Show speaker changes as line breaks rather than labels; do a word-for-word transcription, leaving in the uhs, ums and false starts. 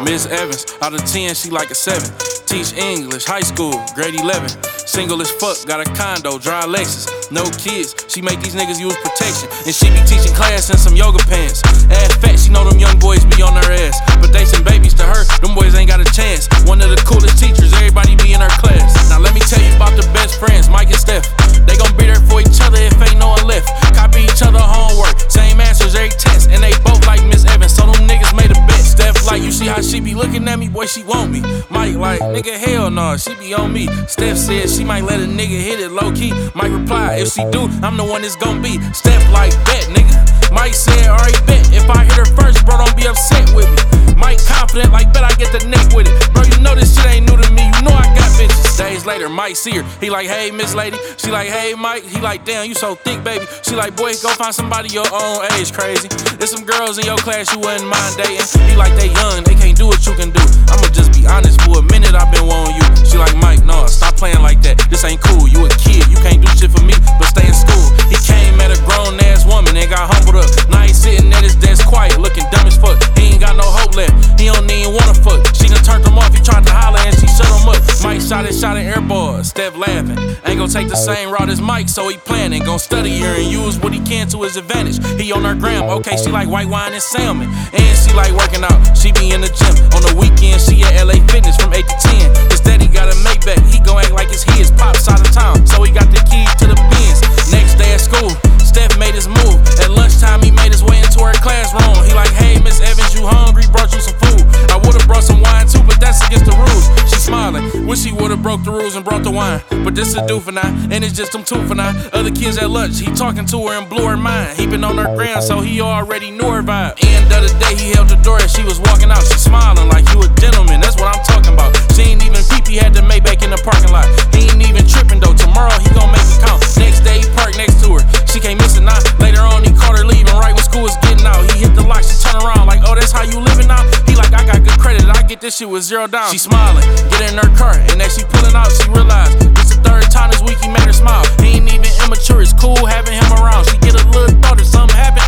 Miss Evans, out of ten, she like a seven. Teach English, high school, grade eleven. Single as fuck, got a condo, drive Lexus. No kids, she make these niggas use protection. And she be teaching class in some yoga pants. Ass fat, she know them young boys be on her ass. But they send babies to her, them boys ain't got a chance. One of the coolest teachers, everybody be in her class. Now let me tell you about the best friends, Mike and Steph. They gon' be there for each other if ain't no one left. Copy each other homework, same answers every test. And they both like Miss Evans, so them niggas made a bet. Steph like, you see how she be looking at me? Boy, she want me. Mike like, nigga, hell no, she be on me. Steph said she might let a nigga hit it low key. Mike reply, if she do, I'm the one that's gon' be. Steph like, bet, nigga. Mike said, alright, bet. If I hit her first, bro, don't be upset with me. Mike confident, like, bet I get the neck with it. Bro, you know this shit ain't new to me. You know I got bitches. Days later, Mike see her. He like, hey, Miss Lady. She like, hey, Mike. He like, damn, you so thick, baby. She like, boy, go find somebody your own age, crazy. There's some girls in your class you wouldn't mind dating. He like, they young, they can't do what you can do. I'ma just be honest, for a minute I've been wanting you. She like, Mike, no, stop playing like that. This ain't cool. You a kid, you can't do shit for me, but stay in school. He came at a grown ass woman and got humbled up. Now he sitting at his desk quiet, looking dumb as fuck. He ain't got no hope left. He don't even wanna fuck. She done turned him off. He tried to holler and she shut him up. Mike shot it, shot an air ball. Steph laughing. Ain't gon' take the same route as Mike, so he planning. Gon' study her and use what he can to his advantage. He on her gram. Okay, she like white wine and salmon, and she like working out. She be in the gym on the weekend. She at L A Fitness from eight to ten. His daddy got a Maybach. He gon' act like it's his. Pops out of town, so he got the keys to the Benz. Next day at school, Steph made his move. At lunchtime, he made his way into her classroom. He like, hey, Miss Evans, you hungry? Brought you some food. I would've brought some wine too, but that's against the rules. She smiling. Wish he would've broke the rules and brought the wine. But this a do for now, and it's just them two for now. Other kids at lunch, he talking to her and blew her mind. He been on her gram, so he already knew her vibe. End of the day, he held the door as she was walking out. She smiling like you a gentleman, that's what I'm talking about. She ain't even peep, he had to Maybach in the parking lot. He ain't even tripping though, tomorrow he gon' make it count. Next day, he parked next to her. She can't miss it now. Later on, he caught her leaving right when school was getting out. He hit the lock, she turn around like, oh, that's how you living now? He like, I got good credit, I get this shit with zero down. She smiling, get in her car, and as she pulling out, she realized this the third time this week he made her smile. He ain't even immature, it's cool having him around. She get a little thought if something happen,